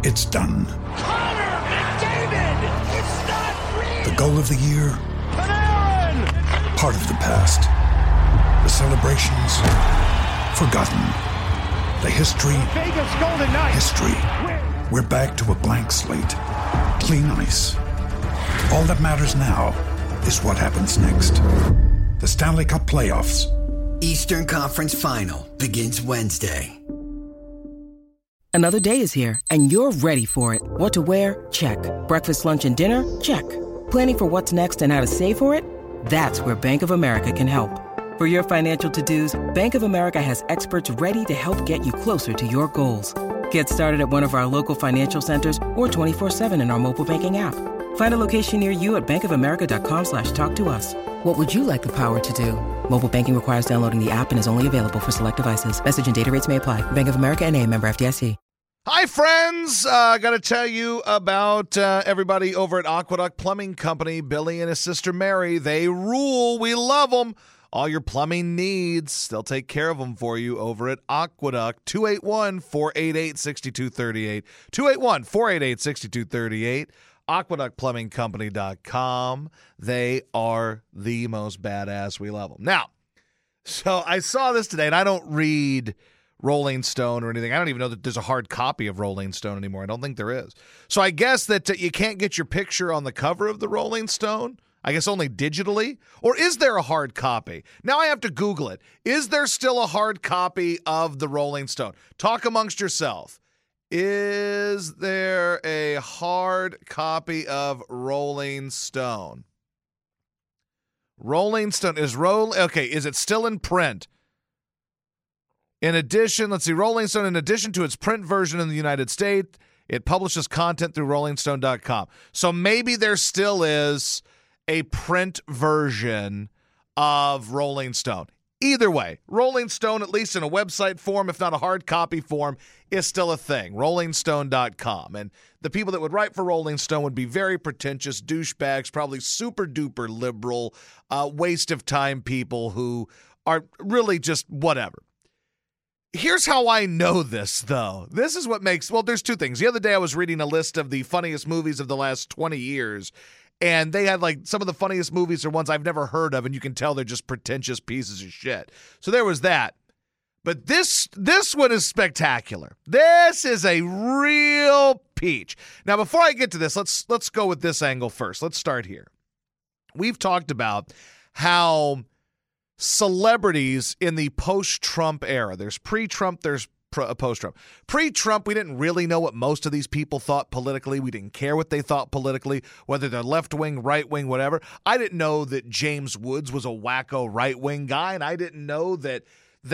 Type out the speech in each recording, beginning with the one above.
It's done. Connor McDavid! It's not real! The goal of the year? Panarin! Part of the past. The celebrations? Forgotten. The history? Vegas Golden Knights! History. We're back to a blank slate. Clean ice. All that matters now is what happens next. The Stanley Cup Playoffs. Eastern Conference Final begins Wednesday. Another day is here, and you're ready for it. What to wear? Check. Breakfast, lunch, and dinner? Check. Planning for what's next and how to save for it? That's where Bank of America can help. For your financial to-dos, Bank of America has experts ready to help get you closer to your goals. Get started at one of our local financial centers or 24/7 in our mobile banking app. Find a location near you at bankofamerica.com/talktous. What would you like the power to do? Mobile banking requires downloading the app and is only available for select devices. Message and data rates may apply. Bank of America N.A., member FDIC. Hi, friends. Got to tell you about everybody over at Aqueduct Plumbing Company. Billy and his sister Mary, they rule. We love them. All your plumbing needs, they'll take care of them for you over at Aqueduct. 281-488-6238. 281-488-6238. AqueductPlumbingCompany.com. They are the most badass. We love them. Now, so I saw this today, and I don't read Rolling Stone or anything. I don't even know that there's a hard copy of Rolling Stone anymore. I don't think there is. So I guess that you can't get your picture on the cover of the Rolling Stone. I guess only digitally? Or is there a hard copy? Now I have to Google it. Is there still a hard copy of the Rolling Stone? Talk amongst yourself. Is there a hard copy of Rolling Stone? Rolling Stone is okay, is it still in print? In addition, let's see, Rolling Stone, in addition to its print version in the United States, it publishes content through rollingstone.com. So maybe there still is a print version of Rolling Stone. Either way, Rolling Stone, at least in a website form, if not a hard copy form, is still a thing. rollingstone.com. And the people that would write for Rolling Stone would be very pretentious douchebags, probably super duper liberal, waste of time people who are really just whatever. Here's how I know this, though. This is what makes, well, there's two things. The other day I was reading a list of the funniest movies of the last 20 years, and they had like some of the funniest movies are ones I've never heard of, and you can tell they're just pretentious pieces of shit. So there was that. But this one is spectacular. This is a real peach. Now, before I get to this, let's go with this angle first. Let's start here. We've talked about how celebrities in the post-Trump era, there's pre-Trump, there's post-Trump. Pre-Trump, we didn't really know what most of these people thought politically. We didn't care what they thought politically, whether they're left-wing, right-wing, whatever. I didn't know that James Woods was a wacko right-wing guy, and I didn't know that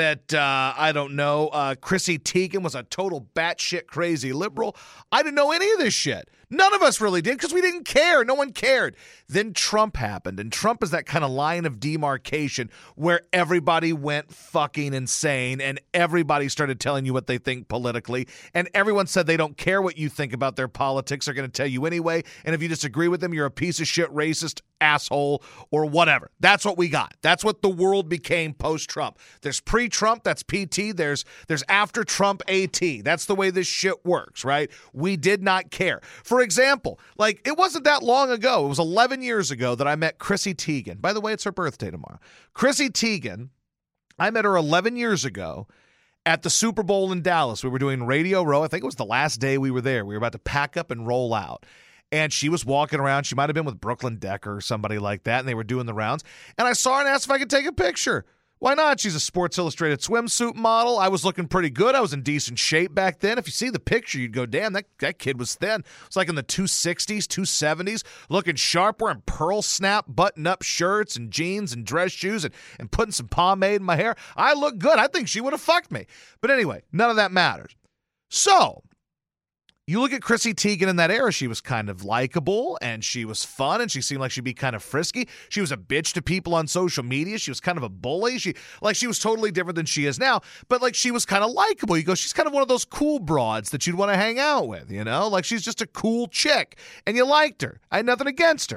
Chrissy Teigen was a total batshit crazy liberal. I didn't know any of this shit. None of us really did because we didn't care. No one cared. Then Trump happened, and Trump is that kind of line of demarcation where everybody went fucking insane and everybody started telling you what they think politically, and everyone said they don't care what you think about their politics. They're going to tell you anyway, and if you disagree with them, you're a piece of shit, racist, asshole, or whatever. That's what we got. That's what the world became post-Trump. There's pre-Trump, that's PT. There's after Trump, AT. That's the way this shit works, right? We did not care. For example, like it wasn't that long ago, it was 11 years ago that I met Chrissy Teigen. By the way, it's her birthday tomorrow. Chrissy Teigen, I met her 11 years ago at the Super Bowl in Dallas. We were doing Radio Row. I think it was the last day we were there. We were about to pack up and roll out. And she was walking around. She might have been with Brooklyn Decker or somebody like that, and they were doing the rounds. And I saw her and asked if I could take a picture. Why not? She's a Sports Illustrated swimsuit model. I was looking pretty good. I was in decent shape back then. If you see the picture, you'd go, damn, that kid was thin. It's like in the 260s, 270s, looking sharp, wearing pearl snap, button-up shirts and jeans and dress shoes and putting some pomade in my hair. I look good. I think she would have fucked me. But anyway, none of that matters. So you look at Chrissy Teigen in that era, she was kind of likable, and she was fun, and she seemed like she'd be kind of frisky. She was a bitch to people on social media. She was kind of a bully. She was totally different than she is now, but like she was kind of likable. You go, she's kind of one of those cool broads that you'd want to hang out with, you know? Like she's just a cool chick, and you liked her. I had nothing against her.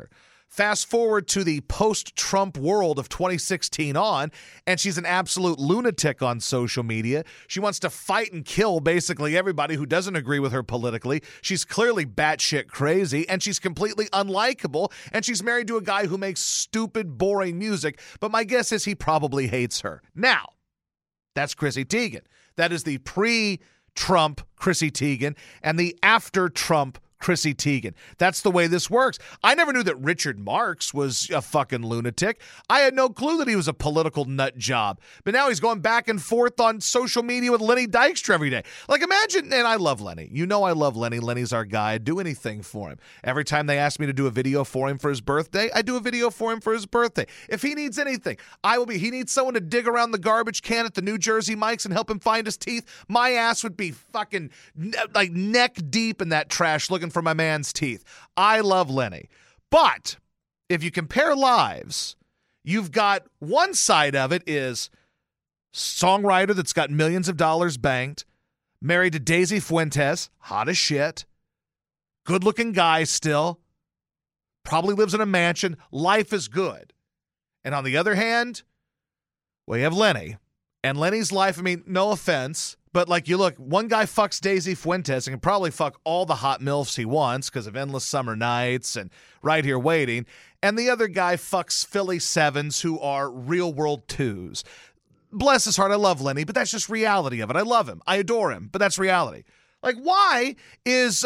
Fast forward to the post-Trump world of 2016 on, and she's an absolute lunatic on social media. She wants to fight and kill basically everybody who doesn't agree with her politically. She's clearly batshit crazy, and she's completely unlikable, and she's married to a guy who makes stupid, boring music, but my guess is he probably hates her. Now, that's Chrissy Teigen. That is the pre-Trump Chrissy Teigen and the after-Trump Chrissy Teigen. That's the way this works. I never knew that Richard Marx was a fucking lunatic. I had no clue that he was a political nut job. But now he's going back and forth on social media with Lenny Dykstra every day. Like, imagine, and I love Lenny. You know I love Lenny. Lenny's our guy. I'd do anything for him. Every time they ask me to do a video for him for his birthday, I do a video for him for his birthday. If he needs anything, he needs someone to dig around the garbage can at the New Jersey Mike's and help him find his teeth. My ass would be fucking like neck deep in that trash looking for my man's teeth. I love Lenny. But if you compare lives, you've got one side of it is songwriter that's got millions of dollars banked, married to Daisy Fuentes, hot as shit, good-looking guy still, probably lives in a mansion, life is good. And on the other hand, well, you have Lenny. And Lenny's life, I mean, no offense, but like you look, one guy fucks Daisy Fuentes and can probably fuck all the hot MILFs he wants because of Endless Summer Nights and Right Here Waiting. And the other guy fucks Philly Sevens who are real world twos. Bless his heart, I love Lenny, but that's just reality of it. I love him. I adore him, but that's reality. Like, why is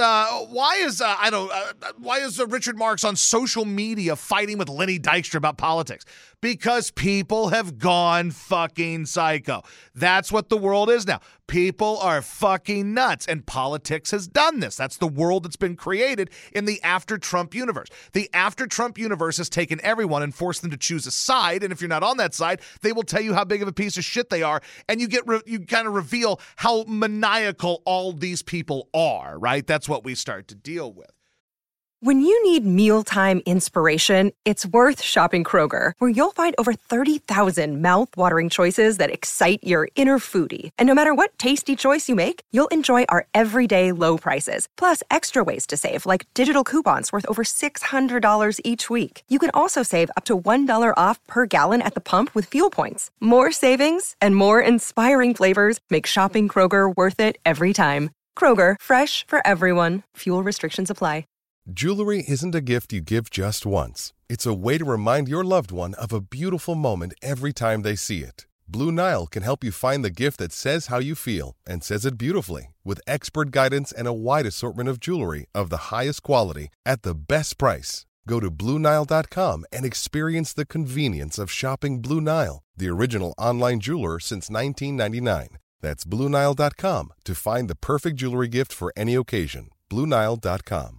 Richard Marx on social media fighting with Lenny Dykstra about politics? Because people have gone fucking psycho. That's what the world is now. People are fucking nuts, and politics has done this. That's the world that's been created in the after-Trump universe. The after-Trump universe has taken everyone and forced them to choose a side, and if you're not on that side, they will tell you how big of a piece of shit they are, and you kind of reveal how maniacal all these people are, right? That's what we start to deal with. When you need mealtime inspiration, it's worth shopping Kroger, where you'll find over 30,000 mouth-watering choices that excite your inner foodie. And no matter what tasty choice you make, you'll enjoy our everyday low prices, plus extra ways to save, like digital coupons worth over $600 each week. You can also save up to $1 off per gallon at the pump with fuel points. More savings and more inspiring flavors make shopping Kroger worth it every time. Kroger, fresh for everyone. Fuel restrictions apply. Jewelry isn't a gift you give just once. It's a way to remind your loved one of a beautiful moment every time they see it. Blue Nile can help you find the gift that says how you feel and says it beautifully, with expert guidance and a wide assortment of jewelry of the highest quality at the best price. Go to BlueNile.com and experience the convenience of shopping Blue Nile, the original online jeweler since 1999. That's BlueNile.com to find the perfect jewelry gift for any occasion. BlueNile.com.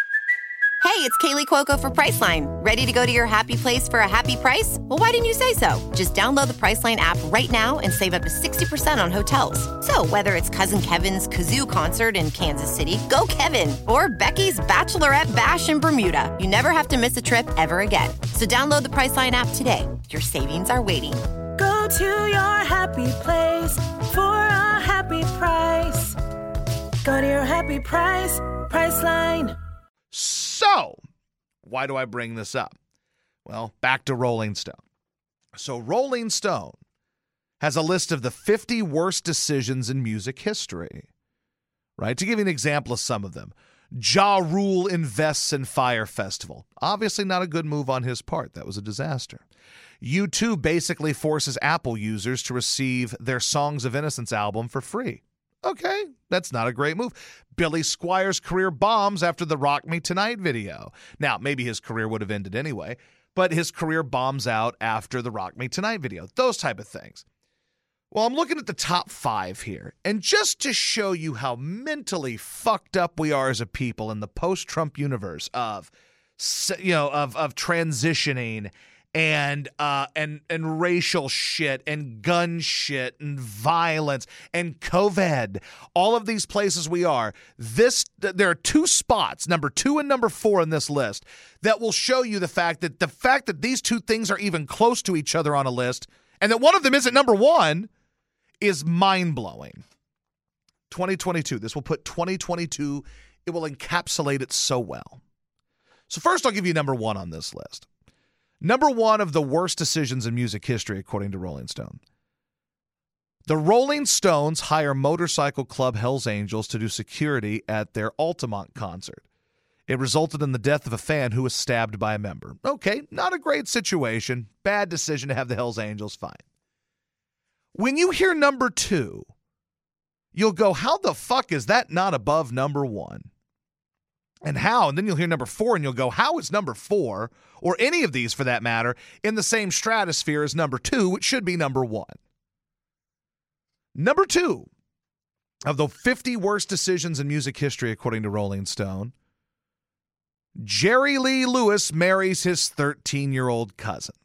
Hey, it's Kaylee Cuoco for Priceline. Ready to go to your happy place for a happy price? Well, why didn't you say so? Just download the Priceline app right now and save up to 60% on hotels. So whether it's Cousin Kevin's Kazoo Concert in Kansas City, go Kevin, or Becky's Bachelorette Bash in Bermuda, you never have to miss a trip ever again. So download the Priceline app today. Your savings are waiting. Go to your happy place for a happy price. Go to your happy price, Priceline. So, why do I bring this up? Well, back to Rolling Stone. So, Rolling Stone has a list of the 50 worst decisions in music history, right? To give you an example of some of them, Ja Rule invests in Fyre Festival. Obviously not a good move on his part. That was a disaster. U2 basically forces Apple users to receive their Songs of Innocence album for free. Okay, that's not a great move. Billy Squier's career bombs after the Rock Me Tonight video. Now, maybe his career would have ended anyway, but his career bombs out after the Rock Me Tonight video. Those type of things. Well, I'm looking at the top 5 here, and just to show you how mentally fucked up we are as a people in the post-Trump universe of transitioning and racial shit and gun shit and violence and COVID, all of these places we are, there are 2 spots, number 2 and number 4 in this list, that will show you the fact that these 2 things are even close to each other on a list, and that one of them isn't number 1, is mind-blowing. 2022, this will put 2022, it will encapsulate it so well. So first, I'll give you number one on this list. Number one of the worst decisions in music history, according to Rolling Stone. The Rolling Stones hire motorcycle club Hells Angels to do security at their Altamont concert. It resulted in the death of a fan who was stabbed by a member. Okay, not a great situation. Bad decision to have the Hells Angels, fine. When you hear number two, you'll go, how the fuck is that not above number one? And how? And then you'll hear number four and you'll go, how is number four, or any of these for that matter, in the same stratosphere as number two, which should be number one? Number two of the 50 worst decisions in music history, according to Rolling Stone, Jerry Lee Lewis marries his 13-year-old cousin.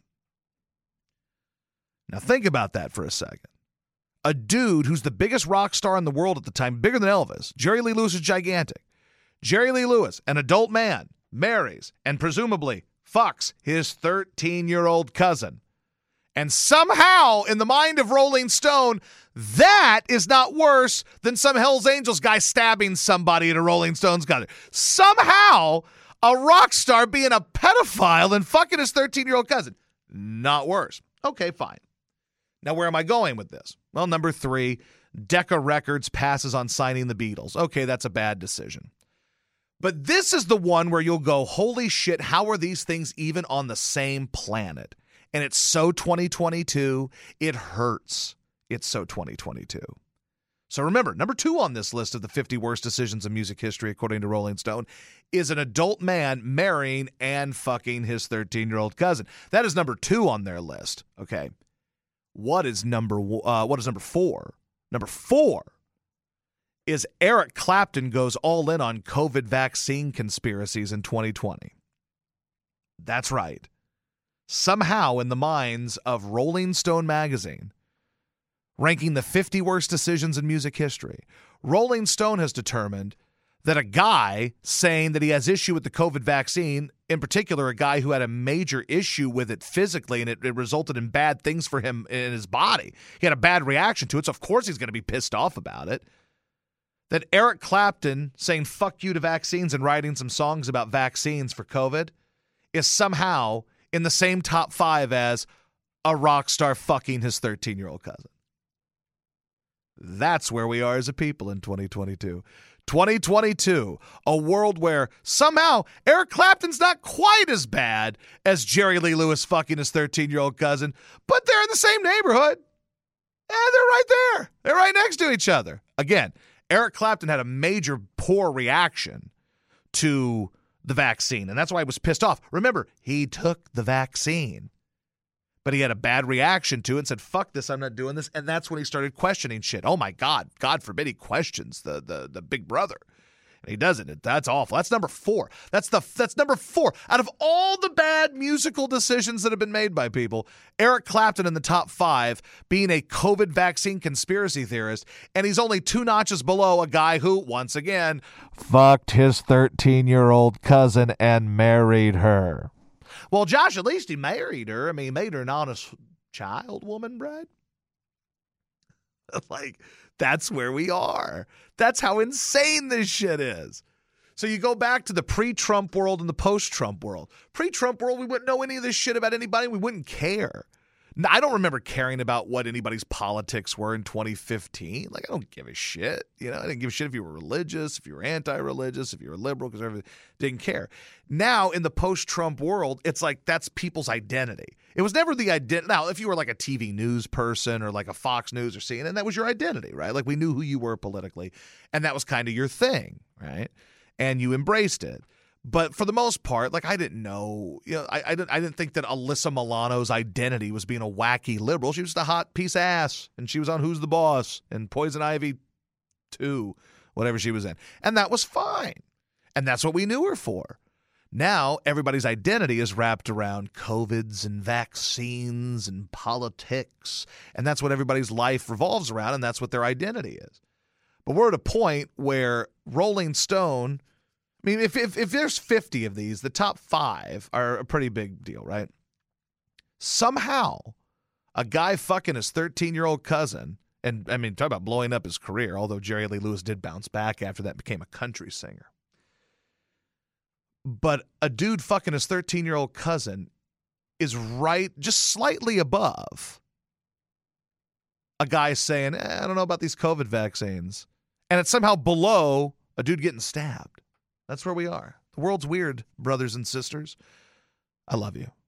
Now think about that for a second. A dude who's the biggest rock star in the world at the time, bigger than Elvis. Jerry Lee Lewis is gigantic. Jerry Lee Lewis, an adult man, marries and presumably fucks his 13-year-old cousin. And somehow, in the mind of Rolling Stone, that is not worse than some Hells Angels guy stabbing somebody at a Rolling Stones concert. Somehow, a rock star being a pedophile and fucking his 13-year-old cousin. Not worse. Okay, fine. Now, where am I going with this? Well, number three, Decca Records passes on signing the Beatles. Okay, that's a bad decision. But this is the one where you'll go, holy shit, how are these things even on the same planet? And it's so 2022, it hurts. It's so 2022. So remember, number two on this list of the 50 worst decisions in music history, according to Rolling Stone, is an adult man marrying and fucking his 13-year-old cousin. That is number two on their list. Okay. What is number four? Number four is Eric Clapton goes all in on COVID vaccine conspiracies in 2020. That's right. Somehow, in the minds of Rolling Stone magazine, ranking the 50 worst decisions in music history, Rolling Stone has determined that a guy saying that he has issue with the COVID vaccine, in particular a guy who had a major issue with it physically and it resulted in bad things for him in his body. He had a bad reaction to it, so of course he's going to be pissed off about it. That Eric Clapton saying fuck you to vaccines and writing some songs about vaccines for COVID is somehow in the same top five as a rock star fucking his 13-year-old cousin. That's where we are as a people in 2022. 2022, a world where somehow Eric Clapton's not quite as bad as Jerry Lee Lewis fucking his 13-year-old cousin, but they're in the same neighborhood. And they're right there. They're right next to each other. Again, Eric Clapton had a major poor reaction to the vaccine, and that's why he was pissed off. Remember, he took the vaccine, but he had a bad reaction to it and said, fuck this, I'm not doing this. And that's when he started questioning shit. Oh my God, God forbid he questions the big brother. And he doesn't. That's awful. That's number four. That's number four. Out of all the bad musical decisions that have been made by people, Eric Clapton in the top five being a COVID vaccine conspiracy theorist, and he's only two notches below a guy who, once again, fucked his 13-year-old cousin and married her. Well, Josh, at least he married her. I mean, he made her an honest child woman, bride. Like, that's where we are. That's how insane this shit is. So you go back to the pre-Trump world and the post-Trump world. Pre-Trump world, we wouldn't know any of this shit about anybody. We wouldn't care. I don't remember caring about what anybody's politics were in 2015. Like, I don't give a shit. You know, I didn't give a shit if you were religious, if you were anti-religious, if you were liberal, because everything didn't care. Now, in the post-Trump world, it's like that's people's identity. It was never the identity. Now, if you were like a TV news person or like a Fox News or CNN, that was your identity, right? Like we knew who you were politically, and that was kind of your thing, right? And you embraced it. But for the most part, like I didn't know, you know, I didn't think that Alyssa Milano's identity was being a wacky liberal. She was just a hot piece of ass, and she was on Who's the Boss and Poison Ivy 2, whatever she was in, and that was fine, and that's what we knew her for. Now everybody's identity is wrapped around COVIDs and vaccines and politics, and that's what everybody's life revolves around, and that's what their identity is. But we're at a point where Rolling Stone. I mean, if there's 50 of these, the top five are a pretty big deal, right? Somehow, a guy fucking his 13-year-old cousin, and I mean, talk about blowing up his career, although Jerry Lee Lewis did bounce back after that, became a country singer. But a dude fucking his 13-year-old cousin is right, just slightly above a guy saying, I don't know about these COVID vaccines. And it's somehow below a dude getting stabbed. That's where we are. The world's weird, brothers and sisters. I love you.